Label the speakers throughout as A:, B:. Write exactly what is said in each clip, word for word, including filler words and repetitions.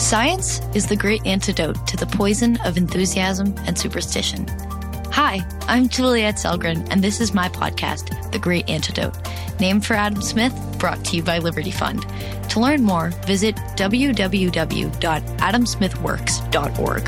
A: Science is the great antidote to the poison of enthusiasm and superstition. Hi, I'm Juliette Selgren, and this is my podcast, The Great Antidote, named for Adam Smith, brought to you by Liberty Fund. To learn more, visit w w w dot adam smith works dot org.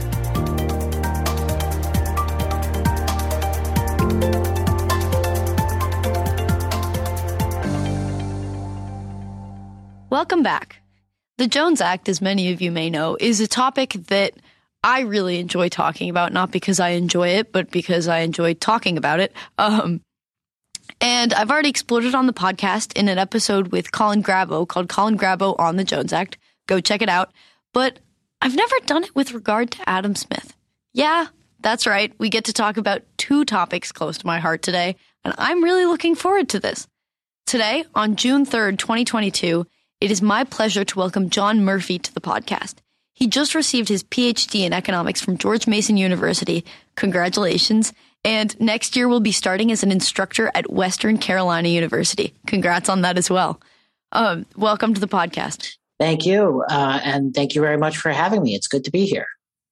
A: Welcome back. The Jones Act, as many of you may know, is a topic that I really enjoy talking about, not because I enjoy it, but because I enjoy talking about it. Um, and I've already explored it on the podcast in an episode with Colin Grabo called Colin Grabo on the Jones Act. Go check it out. But I've never done it with regard to Adam Smith. Yeah, that's right. We get to talk about two topics close to my heart today, and I'm really looking forward to this. Today, on June third, twenty twenty-two, it is my pleasure to welcome John Murphy to the podcast. He just received his P H D in economics from George Mason University. Congratulations. And next year will be starting as an instructor at Western Carolina University. Congrats on that as well. Um, welcome to the podcast.
B: Thank you. Uh, and thank you very much for having me. It's good to be here.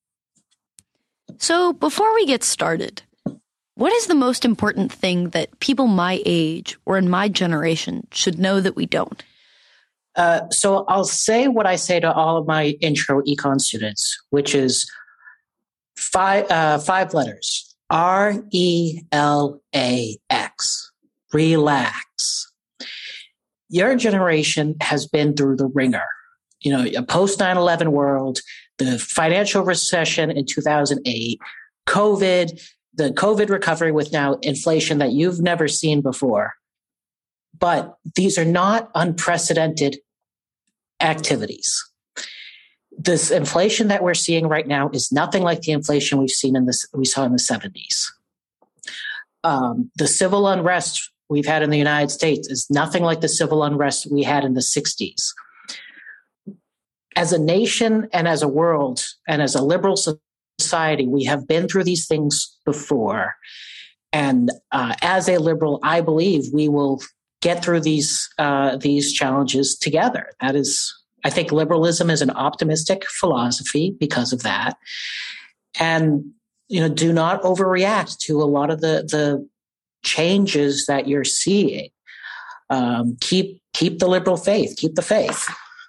A: So before we get started, what is the most important thing that people my age or in my generation should know that we don't?
B: Uh, so I'll say what I say to all of my intro econ students, which is five uh, five letters: R E L A X. Relax. Your generation has been through the ringer. You know, a post nine eleven world, the financial recession in two thousand eight, COVID, the COVID recovery with now inflation that you've never seen before. But these are not unprecedented activities. This inflation that we're seeing right now is nothing like the inflation we've seen in this we saw in the seventies. Um, the civil unrest we've had in the United States is nothing like the civil unrest we had in the sixties. As a nation and as a world and as a liberal society, we have been through these things before. And uh, as a liberal, I believe we will get through these uh, these challenges together. That is, I think liberalism is an optimistic philosophy because of that. And, you know, do not overreact to a lot of the, the changes that you're seeing. Um, keep keep the liberal faith. Keep the faith.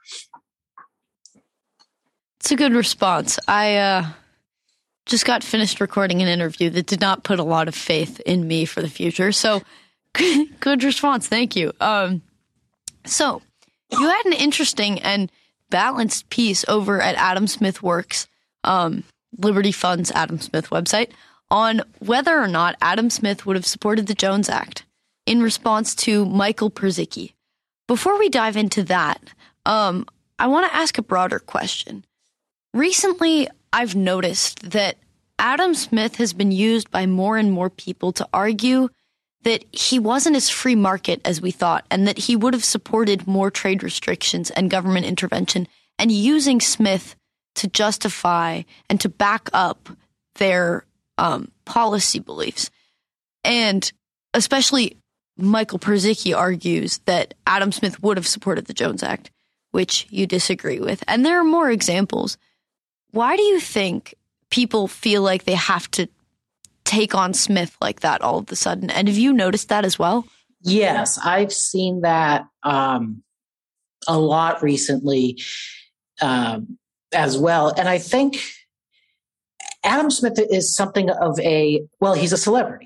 A: It's a good response. I uh, just got finished recording an interview that did not put a lot of faith in me for the future. So good response. Thank you. Um, so you had an interesting and balanced piece over at Adam Smith Works, um, Liberty Fund's Adam Smith website, on whether or not Adam Smith would have supported the Jones Act in response to Michael Perzicki. Before we dive into that, um, I want to ask a broader question. Recently, I've noticed that Adam Smith has been used by more and more people to argue that he wasn't as free market as we thought, and that he would have supported more trade restrictions and government intervention, and using Smith to justify and to back up their um, policy beliefs. And especially Michael Perzicki argues that Adam Smith would have supported the Jones Act, which you disagree with. And there are more examples. Why do you think people feel like they have to take on Smith like that all of a sudden? And have you noticed that as well?
B: Yes, I've seen that um, a lot recently um, as well. And I think Adam Smith is something of a, well, he's a celebrity.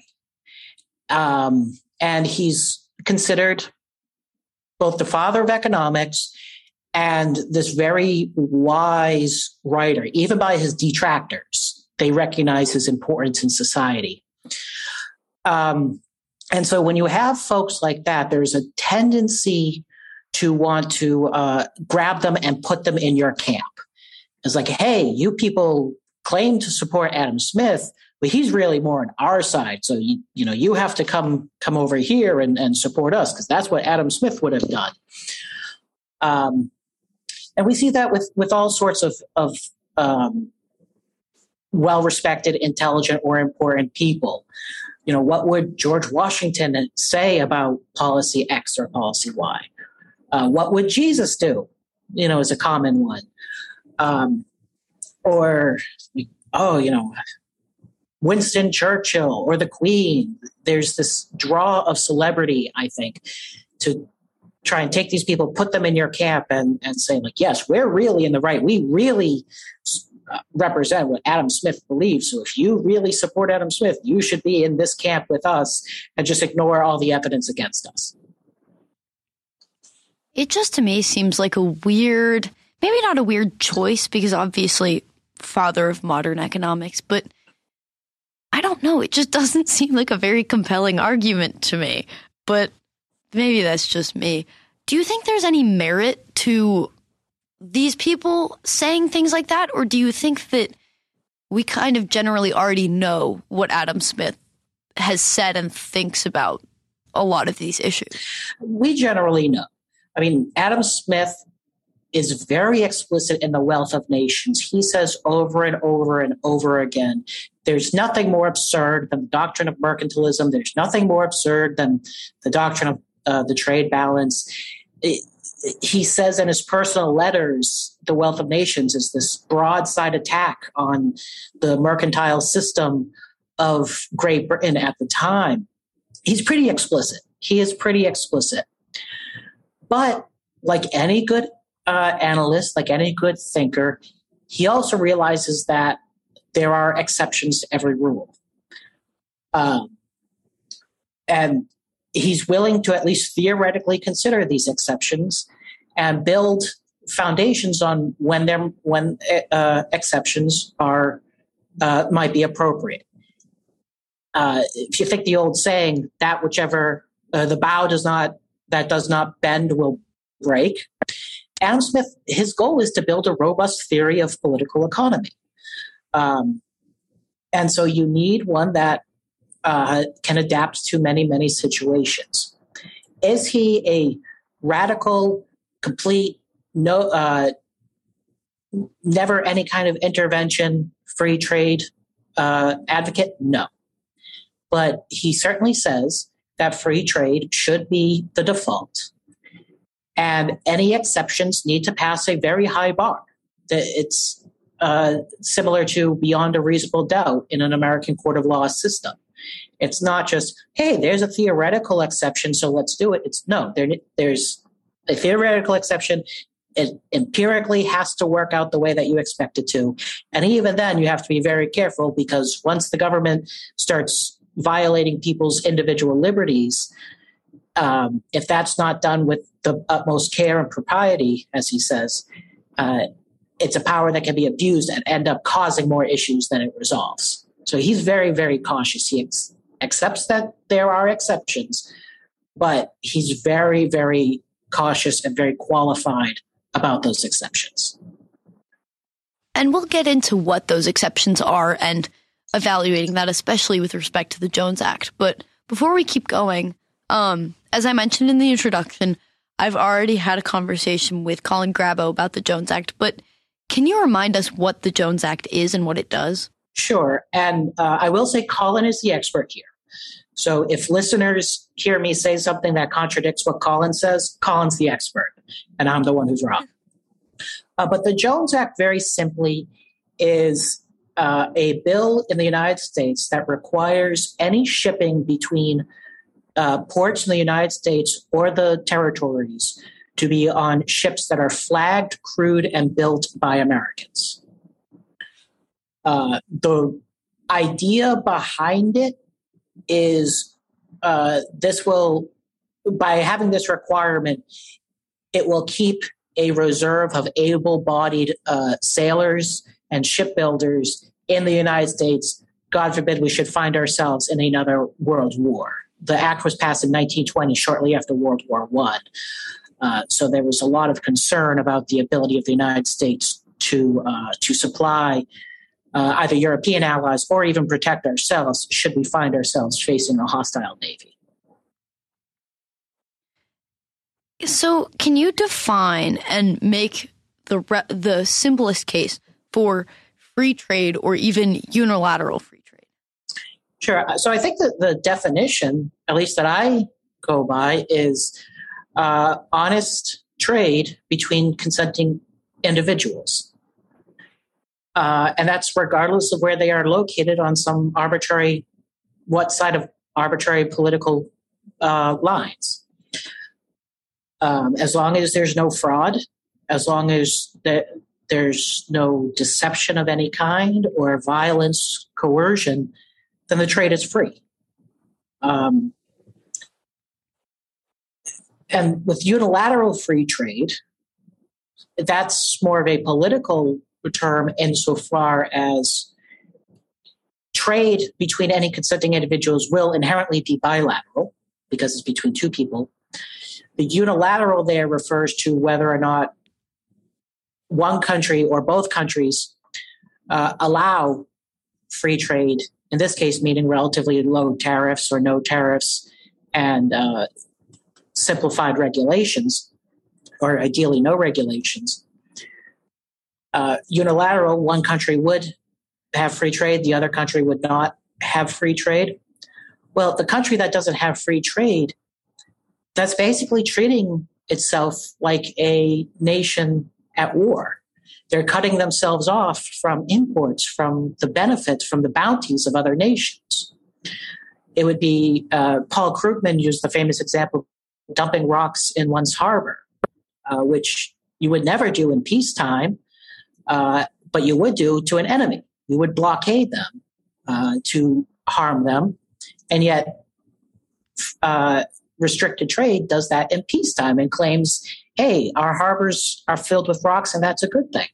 B: Um, and he's considered both the father of economics and this very wise writer, even by his detractors. They recognize his importance in society. Um, and so when you have folks like that, there's a tendency to want to uh, grab them and put them in your camp. It's like, hey, you people claim to support Adam Smith, but he's really more on our side. So, you, you know, you have to come come over here and, and support us because that's what Adam Smith would have done. Um, and we see that with, with all sorts of, of um, well-respected, intelligent, or important people. You know, what would George Washington say about policy X or policy Y? Uh, what would Jesus do? You know, is a common one. Um, or, oh, you know, Winston Churchill or the Queen. There's this draw of celebrity, I think, to try and take these people, put them in your camp and, and say, like, yes, we're really in the right. We really uh, represent what Adam Smith believes. So if you really support Adam Smith, you should be in this camp with us and just ignore all the evidence against us.
A: It just to me seems like a weird, maybe not a weird choice, because obviously father of modern economics, but I don't know. It just doesn't seem like a very compelling argument to me, but maybe that's just me. Do you think there's any merit to these people saying things like that? Or do you think that we kind of generally already know what Adam Smith has said and thinks about a lot of these issues?
B: We generally know. I mean, Adam Smith is very explicit in The Wealth of Nations. He says over and over and over again, there's nothing more absurd than the doctrine of mercantilism. There's nothing more absurd than the doctrine of uh, the trade balance. It, he says in his personal letters, The Wealth of Nations is this broadside attack on the mercantile system of Great Britain at the time. He's pretty explicit. He is pretty explicit. But like any good uh, analyst, like any good thinker, he also realizes that there are exceptions to every rule. Um, and he's willing to at least theoretically consider these exceptions and build foundations on when there when uh, exceptions are uh, might be appropriate. Uh, if you think the old saying that whichever uh, the bow does not that does not bend will break, Adam Smith, his goal is to build a robust theory of political economy. Um, and so you need one that uh, can adapt to many, many situations. Is he a radical, complete, no, uh, never any kind of intervention, free trade uh, advocate? No. But he certainly says that free trade should be the default. And any exceptions need to pass a very high bar. It's uh, similar to beyond a reasonable doubt in an American court of law system. It's not just, hey, there's a theoretical exception, so let's do it. It's no, there, there's a theoretical exception. It empirically has to work out the way that you expect it to. And even then, you have to be very careful, because once the government starts violating people's individual liberties, um, if that's not done with the utmost care and propriety, as he says, uh, it's a power that can be abused and end up causing more issues than it resolves. So he's very, very cautious. He ex- accepts that there are exceptions, but he's very, very cautious and very qualified about those exceptions.
A: And we'll get into what those exceptions are and evaluating that, especially with respect to the Jones Act. But before we keep going, um, as I mentioned in the introduction, I've already had a conversation with Colin Grabow about the Jones Act, but can you remind us what the Jones Act is and what it does?
B: Sure. And uh, I will say Colin is the expert here. So if listeners hear me say something that contradicts what Colin says, Colin's the expert, and I'm the one who's wrong. Uh, but the Jones Act, very simply, is uh, a bill in the United States that requires any shipping between uh, ports in the United States or the territories to be on ships that are flagged, crewed, and built by Americans. Uh, the idea behind it is uh, this will, by having this requirement, it will keep a reserve of able-bodied uh, sailors and shipbuilders in the United States. God forbid we should find ourselves in another world war. The act was passed in nineteen twenty, shortly after World War One. Uh, so there was a lot of concern about the ability of the United States to uh, to supply uh, either European allies or even protect ourselves should we find ourselves facing a hostile navy.
A: So can you define and make the re- the simplest case for free trade or even unilateral free trade?
B: Sure. So I think that the definition, at least that I go by, is uh, honest trade between consenting individuals. Uh, and that's regardless of where they are located on some arbitrary, what side of arbitrary political uh, lines. Um, as long as there's no fraud, as long as the, there's no deception of any kind or violence, coercion, then the trade is free. Um, and with unilateral free trade, that's more of a political term insofar as trade between any consenting individuals will inherently be bilateral because it's between two people. The unilateral there refers to whether or not one country or both countries uh, allow free trade, in this case meaning relatively low tariffs or no tariffs and uh, simplified regulations, or ideally no regulations. Uh, unilateral, one country would have free trade, the other country would not have free trade. Well, the country that doesn't have free trade, that's basically treating itself like a nation at war. They're cutting themselves off from imports, from the benefits, from the bounties of other nations. It would be, uh, Paul Krugman used the famous example of dumping rocks in one's harbor, uh, which you would never do in peacetime, uh, but you would do to an enemy. You would blockade them uh, to harm them, and yet uh, restricted trade does that in peacetime and claims, hey, our harbors are filled with rocks and that's a good thing.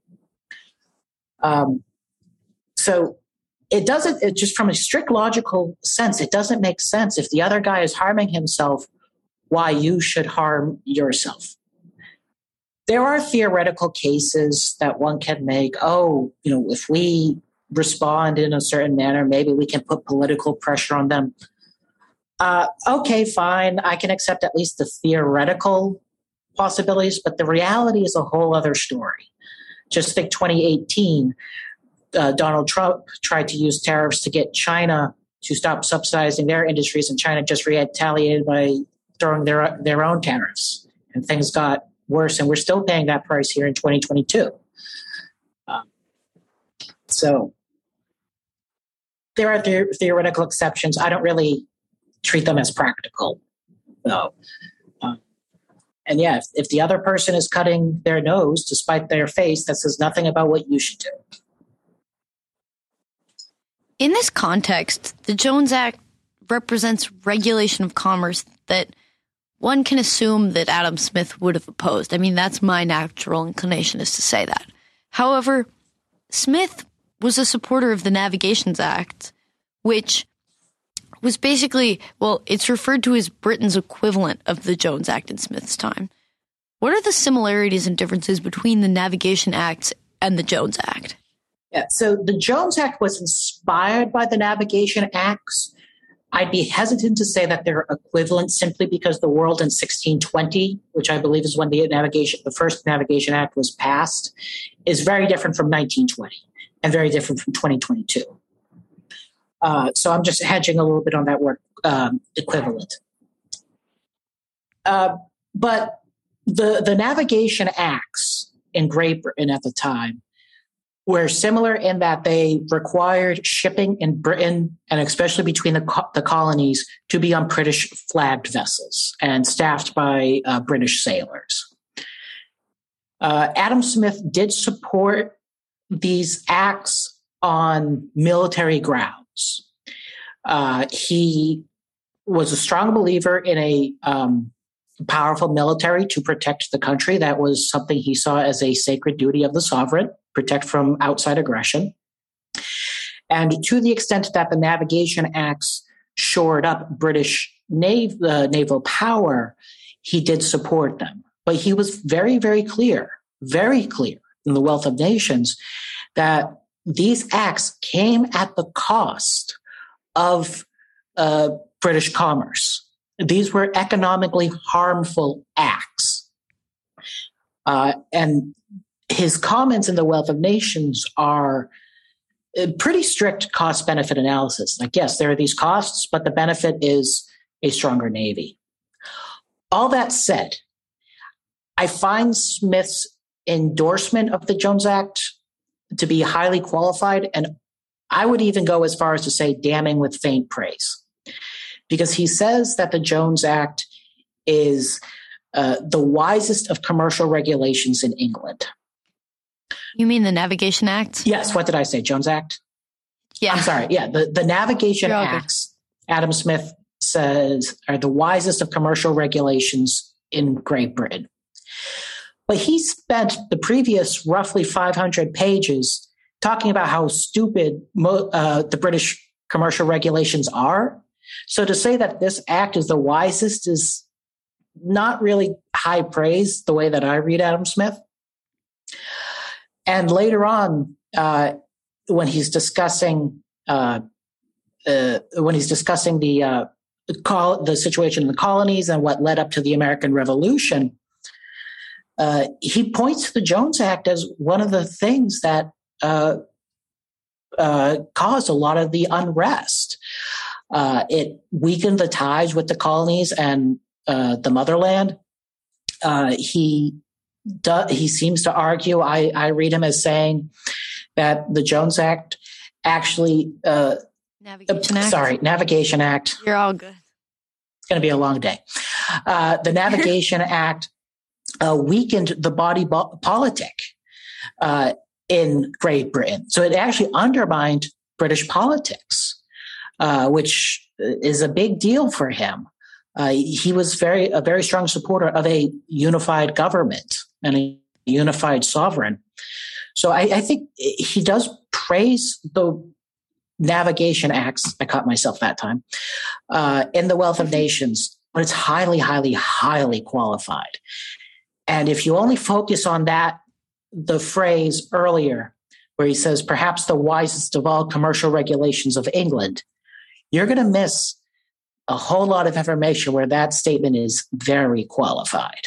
B: Um, so it doesn't, it just from a strict logical sense, it doesn't make sense if the other guy is harming himself, why you should harm yourself. There are theoretical cases that one can make. Oh, you know, if we respond in a certain manner, maybe we can put political pressure on them. Uh, okay, fine. I can accept at least the theoretical possibilities, but the reality is a whole other story. Just think twenty eighteen, uh, Donald Trump tried to use tariffs to get China to stop subsidizing their industries, and China just retaliated by throwing their their own tariffs, and things got worse, and we're still paying that price here in twenty twenty-two. Um, so there are the- theoretical exceptions. I don't really treat them as practical, though. Um, and yeah, if, if the other person is cutting their nose to spite their face, that says nothing about what you should do.
A: In this context, the Jones Act represents regulation of commerce that one can assume that Adam Smith would have opposed. I mean, that's my natural inclination, is to say that. However, Smith was a supporter of the Navigations Act, which was basically, well, it's referred to as Britain's equivalent of the Jones Act in Smith's time. What are the similarities and differences between the Navigation Act and the Jones Act?
B: Yeah, so the Jones Act was inspired by the Navigation Acts. I'd be hesitant to say that they're equivalent simply because the world in sixteen twenty, which I believe is when the navigation, the first Navigation Act was passed, is very different from nineteen twenty and very different from twenty twenty-two. Uh, so I'm just hedging a little bit on that word um, equivalent. Uh, but the the Navigation Acts in Great Britain at the time were similar in that they required shipping in Britain, and especially between the, co- the colonies, to be on British flagged vessels and staffed by uh, British sailors. Uh, Adam Smith did support these acts on military grounds. Uh, he was a strong believer in a um, powerful military to protect the country. That was something he saw as a sacred duty of the sovereign, protect from outside aggression. And to the extent that the Navigation Acts shored up British nav- uh, naval power, he did support them. But he was very, very clear, very clear in The Wealth of Nations that these acts came at the cost of uh, British commerce. These were economically harmful acts. Uh, and his comments in The Wealth of Nations are a pretty strict cost-benefit analysis. Like, yes, there are these costs, but the benefit is a stronger Navy. All that said, I find Smith's endorsement of the Jones Act to be highly qualified, and I would even go as far as to say damning with faint praise, because he says that the Jones Act is uh, the wisest of commercial regulations in England.
A: You mean the Navigation Act?
B: Yes. What did I say? Jones Act?
A: Yeah.
B: I'm sorry. Yeah. The, the Navigation
A: You're all
B: Acts, Adam Smith says, are the wisest of commercial regulations in Great Britain. But he spent the previous roughly five hundred pages talking about how stupid mo- uh, the British commercial regulations are. So to say that this act is the wisest is not really high praise the way that I read Adam Smith. And later on, uh, when he's discussing uh, uh, when he's discussing the uh, col- the situation in the colonies and what led up to the American Revolution, uh, he points to the Jones Act as one of the things that uh, uh, caused a lot of the unrest. Uh, it weakened the ties with the colonies and uh, the motherland. Uh, he do, he seems to argue, I, I read him as saying that the Jones Act actually, uh,
A: Navigation
B: uh,
A: Act.
B: sorry, Navigation Act.
A: You're all good.
B: It's going to be a long day. Uh, the Navigation Act uh, weakened the body bo- politic uh, in Great Britain. So it actually undermined British politics, uh, which is a big deal for him. Uh, he was very a very strong supporter of a unified government and a unified sovereign. So I, I think he does praise the Navigation Acts. I caught myself that time uh, in the Wealth of Nations, but it's highly, highly, highly qualified. And if you only focus on that, the phrase earlier where he says, perhaps the wisest of all commercial regulations of England, you're going to miss a whole lot of information where that statement is very qualified.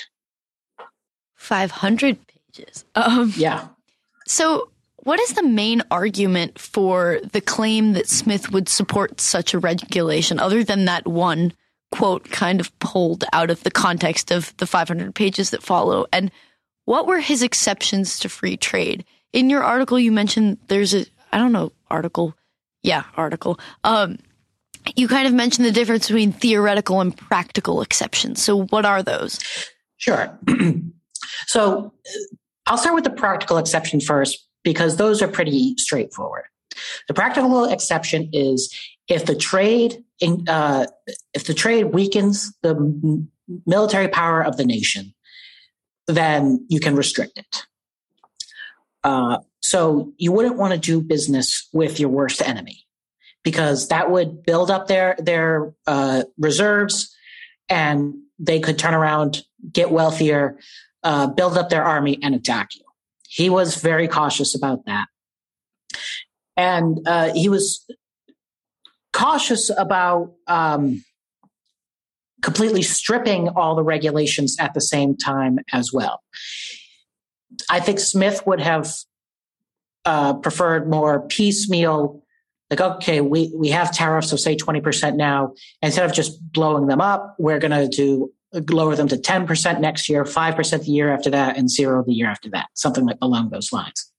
A: five hundred pages. Um,
B: yeah.
A: So what is the main argument for the claim that Smith would support such a regulation, other than that one quote kind of pulled out of the context of the five hundred pages that follow? And what were his exceptions to free trade? In your article, you mentioned there's a, I don't know, article. Yeah, article. Um, you kind of mentioned the difference between theoretical and practical exceptions. So what are those?
B: Sure. So I'll start with the practical exception first, because those are pretty straightforward. The practical exception is if the trade in, uh, if the trade weakens the m- military power of the nation, then you can restrict it. Uh, so you wouldn't want to do business with your worst enemy, because that would build up their their uh, reserves, and they could turn around, get wealthier, uh, build up their army, and attack you. He was very cautious about that. And uh, he was cautious about um, completely stripping all the regulations at the same time as well. I think Smith would have uh, preferred more piecemeal, like, okay, we, we have tariffs of, say, twenty percent now. Instead of just blowing them up, we're going to do lower them to ten percent next year, five percent the year after that, and zero the year after that, something like along those lines.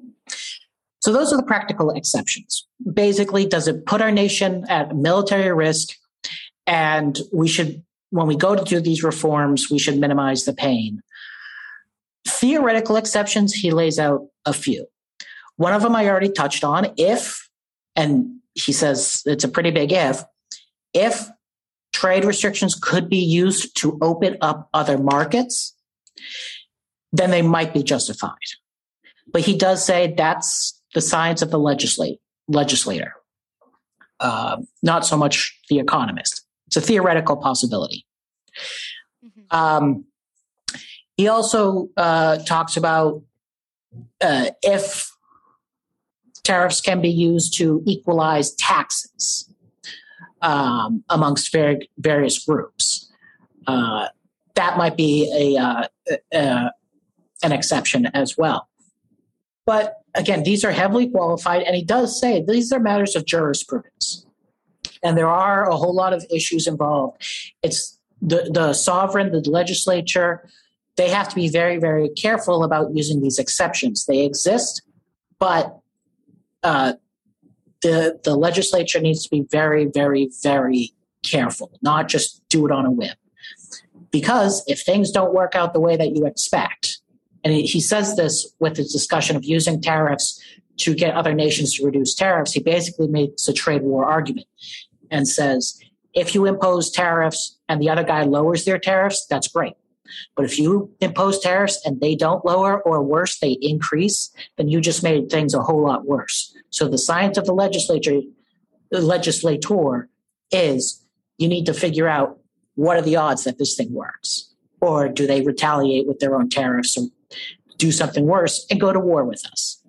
B: So those are the practical exceptions. Basically, does it put our nation at military risk? And we should, when we go to do these reforms, we should minimize the pain. Theoretical exceptions, he lays out a few. One of them I already touched on. If, and he says it's a pretty big if, if trade restrictions could be used to open up other markets, then they might be justified. But he does say that's the science of the legislate, legislator, uh, not so much the economist. It's a theoretical possibility. Mm-hmm. Um, he also uh, talks about uh, if tariffs can be used to equalize taxes um, amongst var- various groups. Uh, that might be a uh, uh, an exception as well. But again, these are heavily qualified, and he does say these are matters of jurisprudence. And there are a whole lot of issues involved. It's the, the sovereign, the legislature, they have to be very, very careful about using these exceptions. They exist, but uh, the the legislature needs to be very, very, very careful, not just do it on a whim. Because if things don't work out the way that you expect, and he, he says this with the discussion of using tariffs to get other nations to reduce tariffs, he basically makes a trade war argument and says, if you impose tariffs and the other guy lowers their tariffs, that's great. But if you impose tariffs and they don't lower, or worse, they increase, then you just made things a whole lot worse. So the science of the legislature, the legislator is you need to figure out what are the odds that this thing works, or do they retaliate with their own tariffs or do something worse and go to war with us?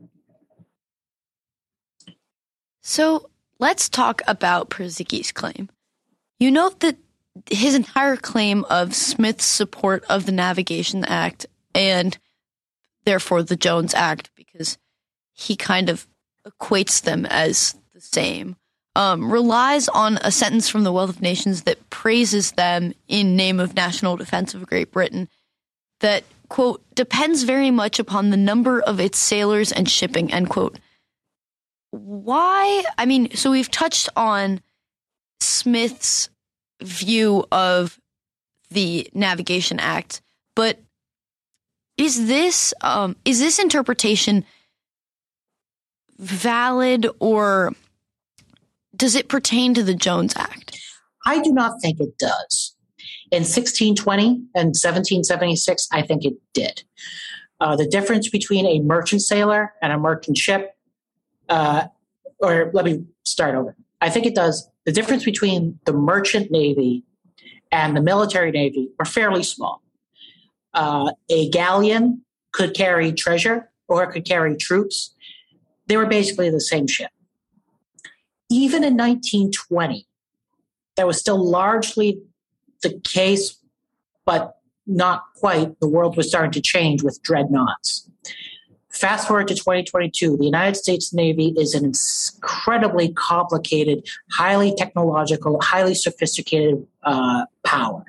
A: So let's talk about Purzycki's claim. You note that his entire claim of Smith's support of the Navigation Act and therefore the Jones Act, because he kind of equates them as the same, um, relies on a sentence from the Wealth of Nations that praises them in name of national defense of Great Britain that, quote, depends very much upon the number of its sailors and shipping, end quote. Why? I mean, so we've touched on Smith's view of the Navigation Act, but is this um, is this interpretation valid, or does it pertain to the Jones Act?
B: I do not think it does. In sixteen twenty and seventeen seventy-six, I think it did. Uh, the difference between a merchant sailor and a merchant ship, uh, or let me start over. I think it does. The difference between the merchant navy and the military navy are fairly small. Uh, a galleon could carry treasure or it could carry troops. They were basically the same ship. Even in nineteen twenty, that was still largely the case, but not quite. The world was starting to change with dreadnoughts. Fast forward to twenty twenty-two, the United States Navy is an incredibly complicated, highly technological, highly sophisticated uh, power.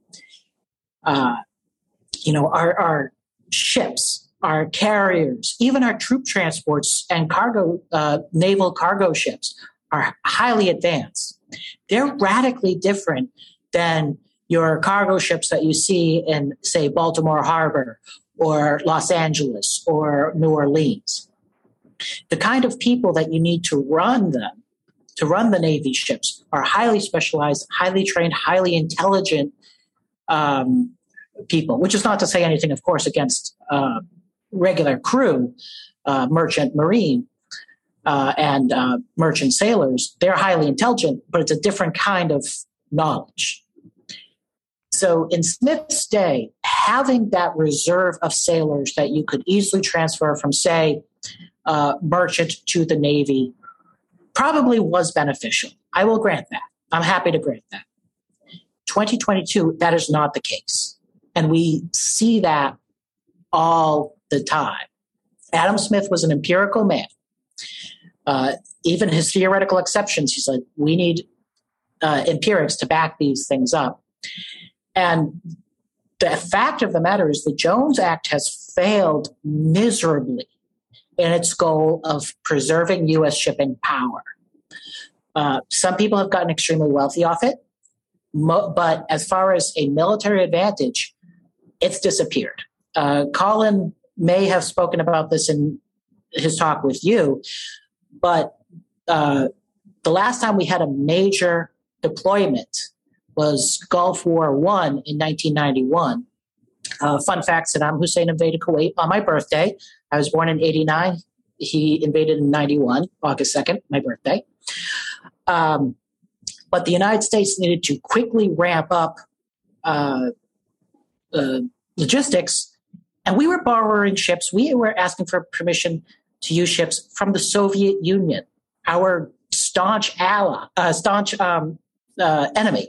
B: Uh, you know, our, our ships, our carriers, even our troop transports and cargo, uh, naval cargo ships are highly advanced. They're radically different than your cargo ships that you see in, say, Baltimore Harbor or Los Angeles or New Orleans. The kind of people that you need to run them, to run the Navy ships, are highly specialized, highly trained, highly intelligent um, people, which is not to say anything, of course, against uh, regular crew, uh, merchant marine, uh, and uh, merchant sailors. They're highly intelligent, but it's a different kind of knowledge. So in Smith's day, having that reserve of sailors that you could easily transfer from, say, uh, merchant to the Navy probably was beneficial. I will grant that. I'm happy to grant that. twenty twenty-two, that is not the case. And we see that all the time. Adam Smith was an empirical man. Uh, even his theoretical exceptions, he said, we need uh, empirics to back these things up. And the fact of the matter is the Jones Act has failed miserably in its goal of preserving U S shipping power. Uh, some people have gotten extremely wealthy off it, mo- but as far as a military advantage, it's disappeared. Uh, Colin may have spoken about this in his talk with you, but uh, the last time we had a major deployment was Gulf War One in nineteen ninety-one. Uh, fun fact, Saddam Hussein invaded Kuwait on my birthday. I was born in eighty-nine. He invaded in ninety-one, August second, my birthday. Um, but the United States needed to quickly ramp up uh, uh, logistics, and we were borrowing ships. We were asking for permission to use ships from the Soviet Union, our staunch ally, uh, staunch um, uh, enemy.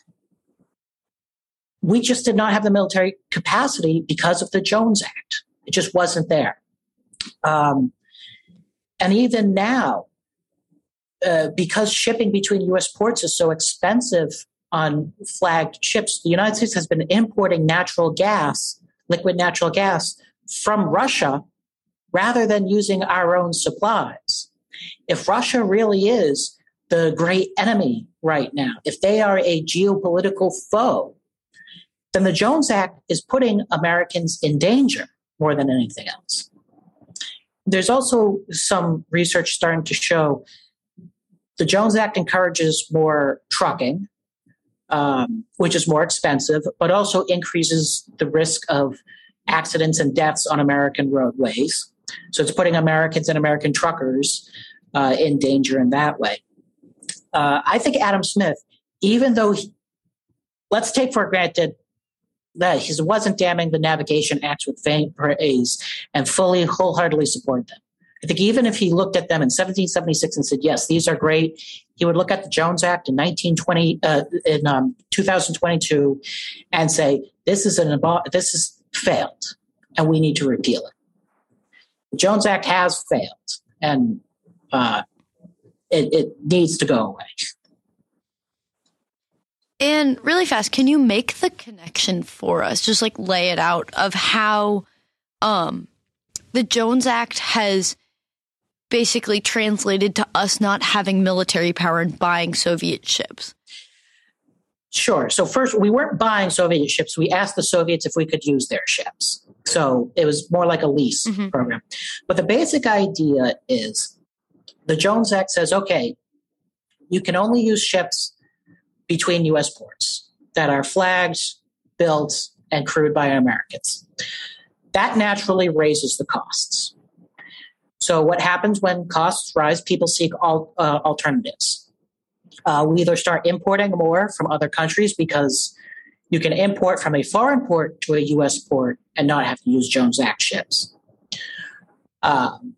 B: We just did not have the military capacity because of the Jones Act. It just wasn't there. Um, and even now, uh, because shipping between U S ports is so expensive on flagged ships, the United States has been importing natural gas, liquid natural gas, from Russia rather than using our own supplies. If Russia really is the great enemy right now, if they are a geopolitical foe, then the Jones Act is putting Americans in danger more than anything else. There's also some research starting to show the Jones Act encourages more trucking, um, which is more expensive, but also increases the risk of accidents and deaths on American roadways. So it's putting Americans and American truckers uh, in danger in that way. Uh, I think Adam Smith, even though, he, let's take for granted that he wasn't damning the Navigation Acts with faint praise and fully, wholeheartedly supported them. I think even if he looked at them in seventeen seventy-six and said, yes, these are great, he would look at the Jones Act in nineteen twenty, uh, in um, two thousand twenty-two and say, this is an this is failed and we need to repeal it. The Jones Act has failed and uh, it, it needs to go away.
A: And really fast, can you make the connection for us? Just like lay it out of how um, the Jones Act has basically translated to us not having military power and buying Soviet ships.
B: Sure. So first, we weren't buying Soviet ships. We asked the Soviets if we could use their ships. So it was more like a lease mm-hmm. program. But the basic idea is the Jones Act says, okay, you can only use ships between U S ports that are flagged, built, and crewed by Americans. That naturally raises the costs. So what happens when costs rise? People seek all, uh, alternatives. Uh, we either start importing more from other countries because you can import from a foreign port to a U S port and not have to use Jones Act ships. Um,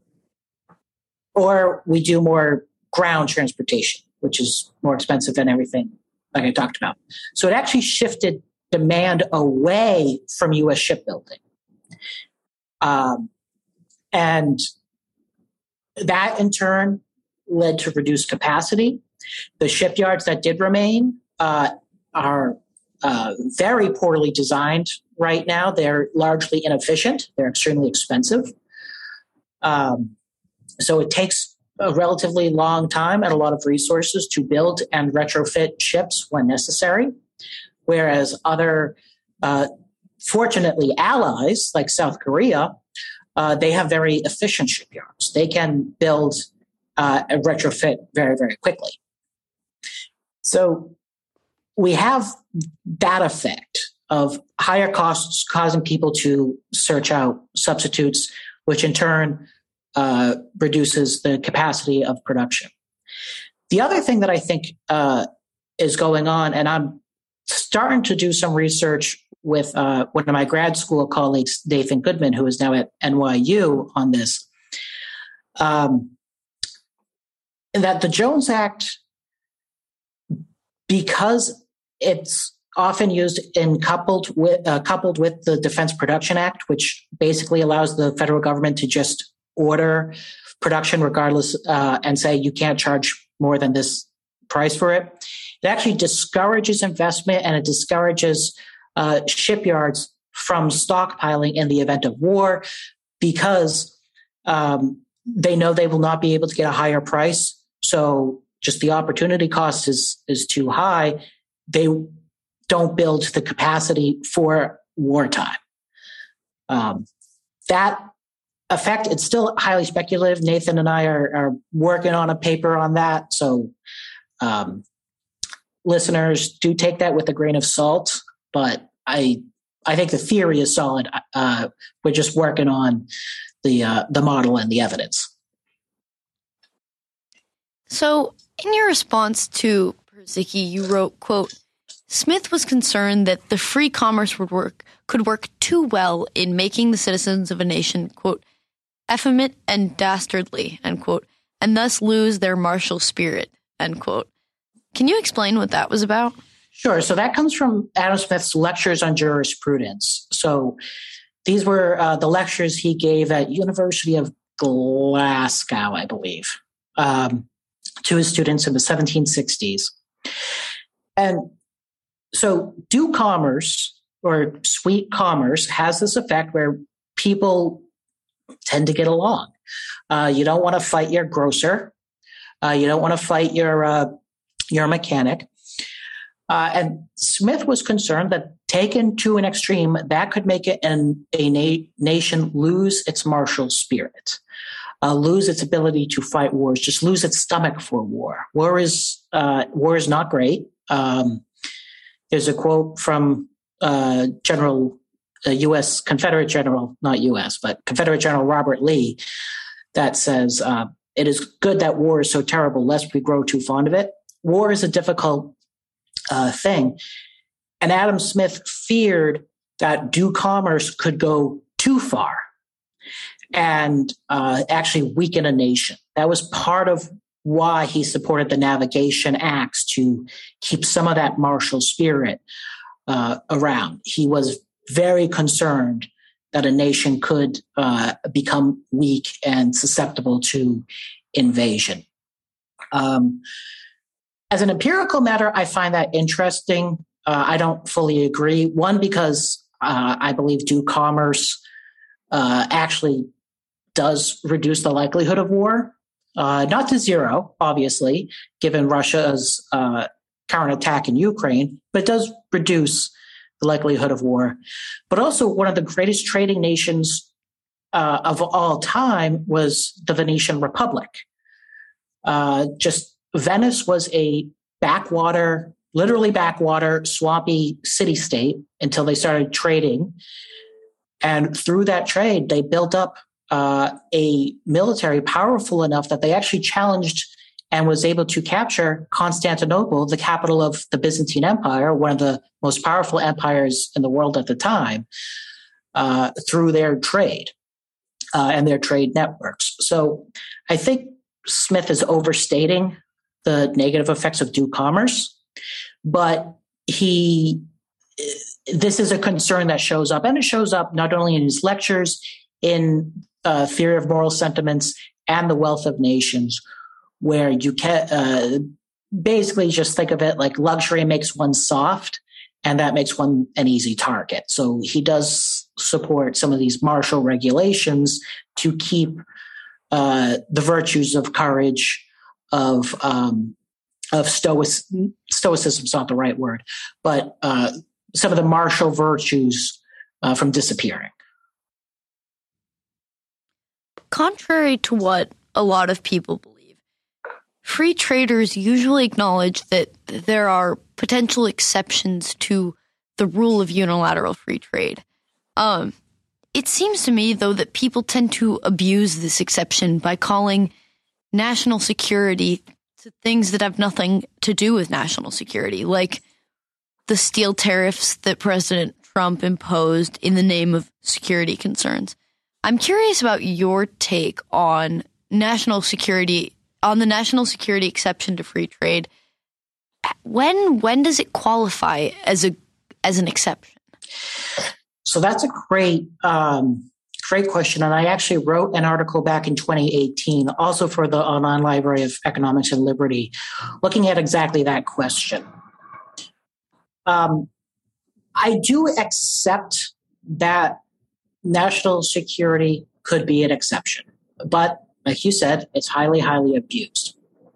B: or we do more ground transportation, which is more expensive than everything like I talked about. So it actually shifted demand away from U S shipbuilding. Um, and that in turn led to reduced capacity. The shipyards that did remain uh, are uh, very poorly designed right now. They're largely inefficient. They're extremely expensive. Um, so it takes a relatively long time and a lot of resources to build and retrofit ships when necessary, whereas other, uh, fortunately, allies like South Korea, uh, they have very efficient shipyards. They can build uh, and retrofit very, very quickly. So we have that effect of higher costs causing people to search out substitutes, which in turn uh, reduces the capacity of production. The other thing that I think uh, is going on, and I'm starting to do some research with uh, one of my grad school colleagues, Nathan Goodman, who is now at N Y U on this, um, that the Jones Act, because it's often used in coupled with uh, coupled with the Defense Production Act, which basically allows the federal government to just order production regardless uh, and say you can't charge more than this price for it. It actually discourages investment and it discourages uh, shipyards from stockpiling in the event of war because um, they know they will not be able to get a higher price. So just the opportunity cost is is too high. They don't build the capacity for wartime. Um, that effect, it's still highly speculative. Nathan and I are, are working on a paper on that. So um, listeners, do take that with a grain of salt. But I I think the theory is solid. Uh, we're just working on the uh, the model and the evidence.
A: So in your response to Perzicki, you wrote, quote, Smith was concerned that the free commerce would work could work too well in making the citizens of a nation, quote, effeminate and dastardly, end quote, and thus lose their martial spirit, end quote. Can you explain what that was about?
B: Sure. So that comes from Adam Smith's lectures on jurisprudence. So these were uh, the lectures he gave at University of Glasgow, I believe, um, to his students in the seventeen sixties. And so do commerce or sweet commerce has this effect where people tend to get along. Uh, you don't want to fight your grocer. Uh, you don't want to fight your uh, your mechanic. Uh, and Smith was concerned that taken to an extreme, that could make it an, a na- nation lose its martial spirit, uh, lose its ability to fight wars, just lose its stomach for war. War is uh, war is not great. Um, there's a quote from uh, General uh, U S Confederate General, not U S, but Confederate General Robert Lee, that says, uh, "It is good that war is so terrible, lest we grow too fond of it." War is a difficult Uh, thing. And Adam Smith feared that due commerce could go too far and uh, actually weaken a nation. That was part of why he supported the Navigation Acts, to keep some of that martial spirit uh, around. He was very concerned that a nation could uh, become weak and susceptible to invasion. Um, As an empirical matter, I find that interesting. Uh, I don't fully agree. One, because uh, I believe due commerce uh, actually does reduce the likelihood of war, uh, not to zero, obviously, given Russia's uh, current attack in Ukraine, but it does reduce the likelihood of war. But also, one of the greatest trading nations uh, of all time was the Venetian Republic. Uh, just Venice was a backwater, literally backwater, swampy city-state until they started trading. And through that trade, they built up uh, a military powerful enough that they actually challenged and was able to capture Constantinople, the capital of the Byzantine Empire, one of the most powerful empires in the world at the time, uh, through their trade uh, and their trade networks. So I think Smith is overstating the negative effects of due commerce, but he, this is a concern that shows up, and it shows up not only in his lectures, in uh, Theory of Moral Sentiments and The Wealth of Nations, where you can uh, basically just think of it like luxury makes one soft, and that makes one an easy target. So he does support some of these martial regulations to keep uh, the virtues of courage, of um, of stoic, stoicism is not the right word, but uh, some of the martial virtues uh, from disappearing.
A: Contrary to what a lot of people believe, free traders usually acknowledge that there are potential exceptions to the rule of unilateral free trade. Um, it seems to me, though, that people tend to abuse this exception by calling national security to things that have nothing to do with national security, like the steel tariffs that President Trump imposed in the name of security concerns. I'm curious about your take on national security, on the national security exception to free trade. When when does it qualify as a as an exception?
B: So that's a great um, great question, and I actually wrote an article back in twenty eighteen, also for the Online Library of Economics and Liberty, looking at exactly that question. Um, I do accept that national security could be an exception, but like you said, it's highly, highly abused.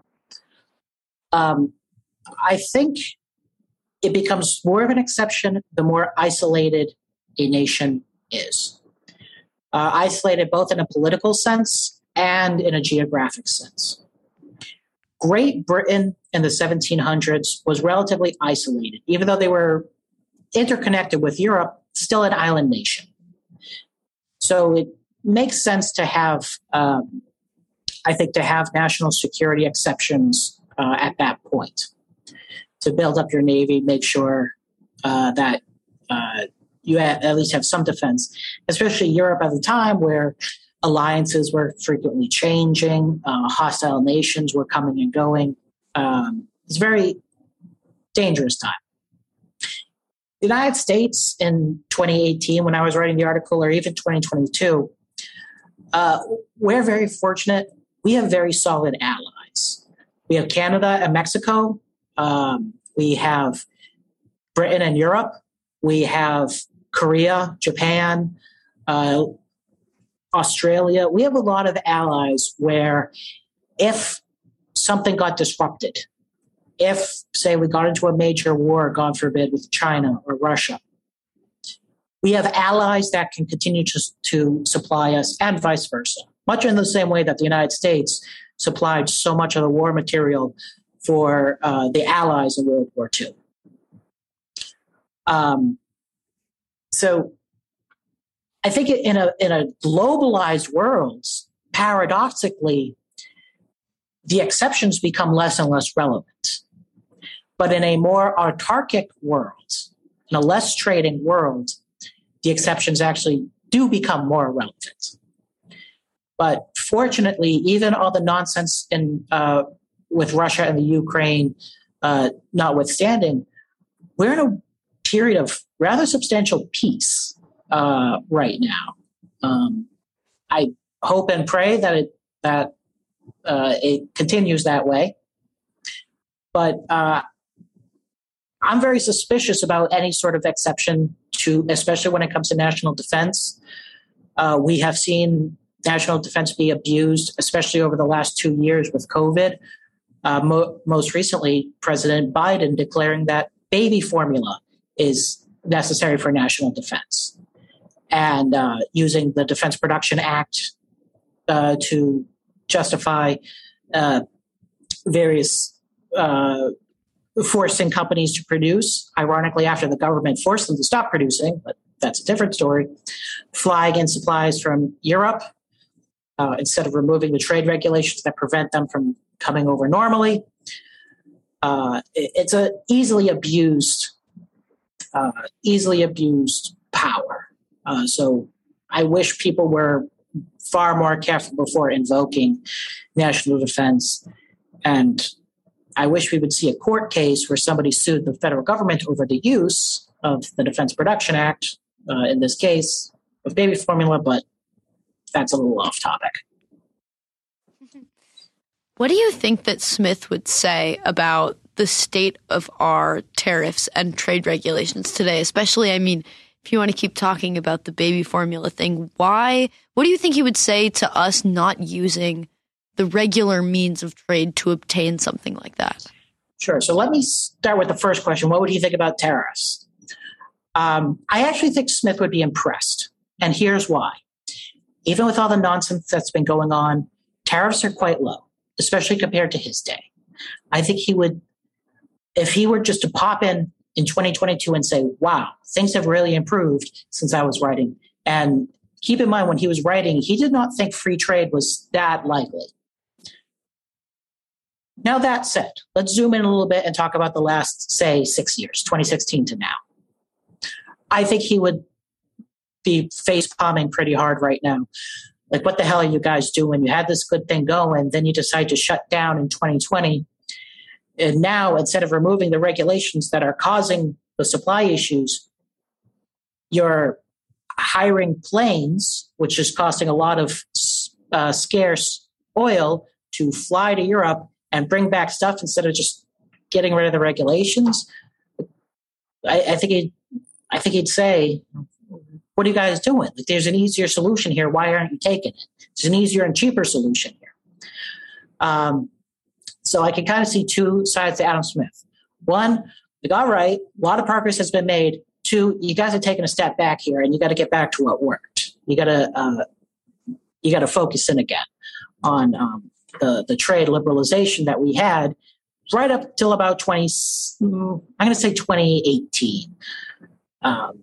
B: Um, I think it becomes more of an exception the more isolated a nation is. Uh, isolated both in a political sense and in a geographic sense. Great Britain in the seventeen hundreds was relatively isolated, even though they were interconnected with Europe, still an island nation. So it makes sense to have, um, I think, to have national security exceptions uh, at that point, to build up your navy, make sure uh, that uh, you at least have some defense, especially Europe at the time where alliances were frequently changing, uh, hostile nations were coming and going. Um, it's a very dangerous time. The United States in twenty eighteen, when I was writing the article, or even twenty twenty-two, uh, we're very fortunate. We have very solid allies. We have Canada and Mexico. Um, we have Britain and Europe. We have Korea, Japan, uh, Australia. We have a lot of allies where if something got disrupted, if, say, we got into a major war, God forbid, with China or Russia, we have allies that can continue to, to supply us and vice versa, much in the same way that the United States supplied so much of the war material for uh, the Allies in World War Two. Um, so I think in a in a globalized world, paradoxically, the exceptions become less and less relevant. But in a more autarkic world, in a less trading world, the exceptions actually do become more relevant. But fortunately, even all the nonsense in uh, with Russia and the Ukraine uh, notwithstanding, we're in a period of rather substantial peace uh, right now. Um, I hope and pray that it that uh, it continues that way. But uh, I'm very suspicious about any sort of exception to, especially when it comes to national defense. Uh, we have seen national defense be abused, especially over the last two years with COVID. Uh, mo- most recently, President Biden declaring that baby formula is necessary for national defense, and uh, using the Defense Production Act uh, to justify uh, various uh, forcing companies to produce, ironically after the government forced them to stop producing, but that's a different story, flying in supplies from Europe uh, instead of removing the trade regulations that prevent them from coming over normally. Uh, it, it's a easily abused, uh, easily abused power. Uh, so I wish people were far more careful before invoking national defense. And I wish we would see a court case where somebody sued the federal government over the use of the Defense Production Act, uh, in this case, of baby formula, but that's a little off topic.
A: What do you think that Smith would say about the state of our tariffs and trade regulations today? Especially, I mean, if you want to keep talking about the baby formula thing, why, what do you think he would say to us not using the regular means of trade to obtain something like that?
B: Sure. So let me start with the first question. What would you think about tariffs? Um, I actually think Smith would be impressed. And here's why. Even with all the nonsense that's been going on, tariffs are quite low, especially compared to his day. I think he would, if he were just to pop in in twenty twenty-two and say, wow, things have really improved since I was writing. And keep in mind, when he was writing, he did not think free trade was that likely. Now, that said, let's zoom in a little bit and talk about the last, say, six years, twenty sixteen to now. I think he would be face palming pretty hard right now. Like, what the hell are you guys doing? You had this good thing going, then you decide to shut down in twenty twenty. And now, instead of removing the regulations that are causing the supply issues, you're hiring planes, which is costing a lot of uh, scarce oil, to fly to Europe and bring back stuff instead of just getting rid of the regulations. I, I think he'd, I think he'd say, what are you guys doing? Like, there's an easier solution here. Why aren't you taking it? There's an easier and cheaper solution here. Um, so I can kind of see two sides to Adam Smith. One, like, all right, a lot of progress has been made. Two, you guys are taking a step back here, and you got to get back to what worked. You got to uh, you got to focus in again on um, the the trade liberalization that we had right up till about twenty. I'm going to say twenty eighteen. Um,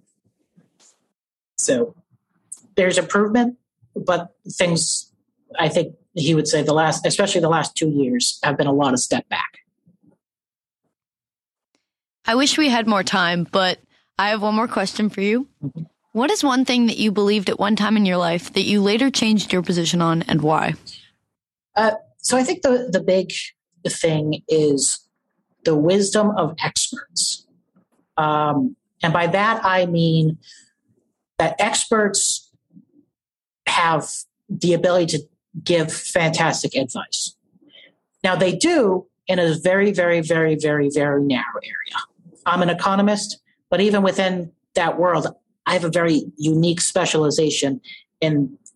B: so there's improvement, but things, I think he would say, the last, especially the last two years, have been a lot of step back.
A: I wish we had more time, but I have one more question for you. Mm-hmm. What is one thing that you believed at one time in your life that you later changed your position on, and why?
B: Uh, so I think the, the big thing is the wisdom of experts. Um, and by that, I mean that experts have the ability to give fantastic advice. Now, they do in a very, very, very, very, very narrow area. I'm an economist, but even within that world, I have a very unique specialization in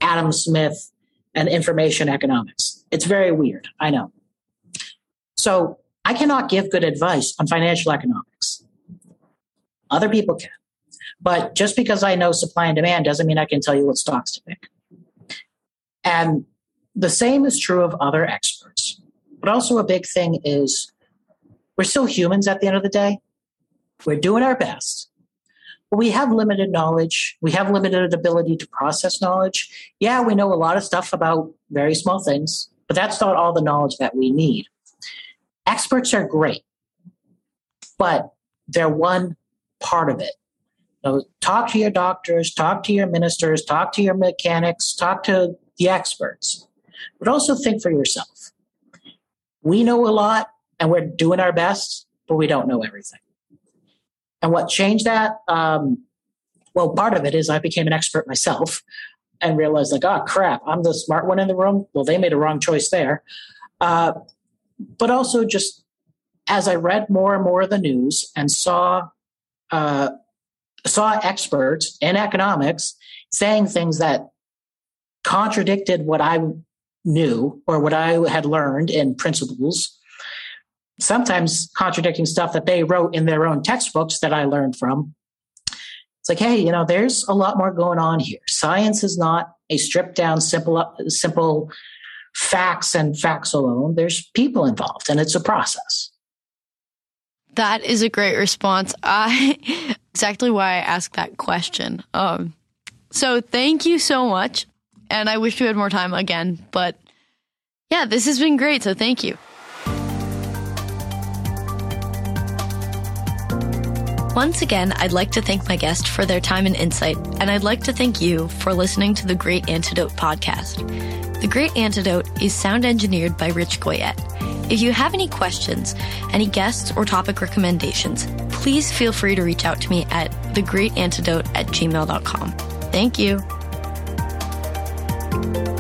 B: Adam Smith and information economics. It's very weird, I know. So I cannot give good advice on financial economics. Other people can. But just because I know supply and demand doesn't mean I can tell you what stocks to pick. And the same is true of other experts. But also a big thing is we're still humans at the end of the day. We're doing our best. But we have limited knowledge. We have limited ability to process knowledge. Yeah, we know a lot of stuff about very small things, but that's not all the knowledge that we need. Experts are great, but they're one part of it. So talk to your doctors, talk to your ministers, talk to your mechanics, talk to the experts, but also think for yourself. We know a lot and we're doing our best, but we don't know everything. And what changed that? Um, well, part of it is I became an expert myself and realized like, oh crap, I'm the smart one in the room. Well, they made a wrong choice there. Uh, but also just as I read more and more of the news and saw uh, saw experts in economics saying things that contradicted what I knew or what I had learned in principles, sometimes contradicting stuff that they wrote in their own textbooks that I learned from. It's like, hey, you know, there's a lot more going on here. Science is not a stripped down, simple, simple facts and facts alone. There's people involved and it's a process.
A: That is a great response. I exactly why I asked that question. Um, so thank you so much. And I wish you had more time again. But yeah, this has been great. So thank you. Once again, I'd like to thank my guest for their time and insight, and I'd like to thank you for listening to the Great Antidote podcast. The Great Antidote is sound engineered by Rich Goyette. If you have any questions, any guests or topic recommendations, please feel free to reach out to me at the great antidote at gmail dot com. Thank you.